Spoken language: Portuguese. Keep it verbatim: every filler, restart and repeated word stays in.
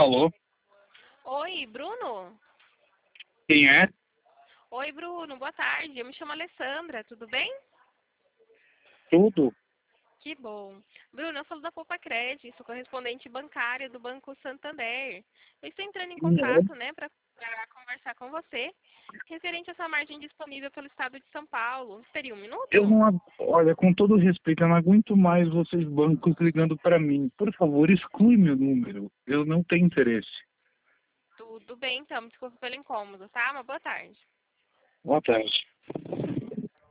Alô? Oi, Bruno? Quem é? Oi, Bruno, boa tarde. Eu me chamo Alessandra, tudo bem? Tudo? Que bom. Bruno, eu sou da Poupa Cred, sou correspondente bancária do Banco Santander. Eu estou entrando em contato, né, para conversar com você, referente a essa margem disponível pelo Estado de São Paulo. Teria um Eu minuto? não... agu- Olha, com todo respeito, eu não aguento mais vocês bancos ligando para mim. Por favor, exclui meu número. Eu não tenho interesse. Tudo bem, então. Desculpa pelo incômodo, tá? Uma boa tarde. Boa tarde.